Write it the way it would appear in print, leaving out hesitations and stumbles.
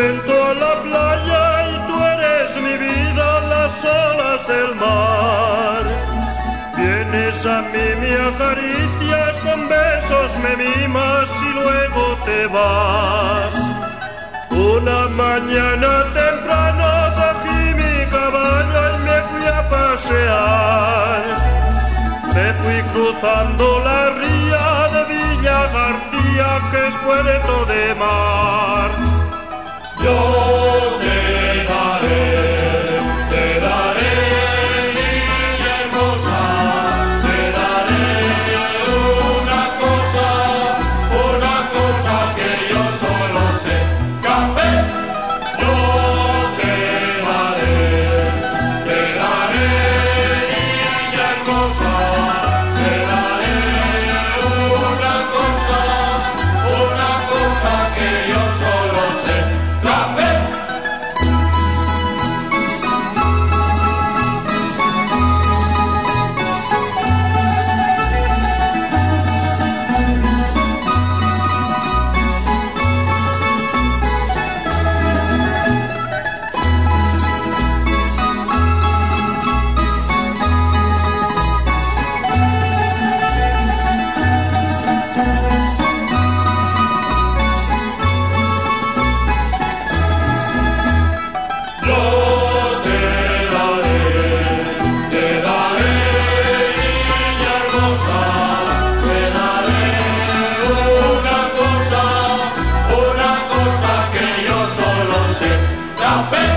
cuento a la playa y tú eres mi vida, las olas del mar. Vienes a mí, me acaricias, con besos me mimas y luego te vas. Una mañana temprano cogí mi caballo y me fui a pasear. Me fui cruzando la ría de Villa García, que es puerto de mar. Yo te daré, niña hermosa, te daré una cosa que yo solo sé, café. Yo te daré, niña hermosa, te daré una cosa que yo solo sé, café. Una cosa que yo solo sé, café.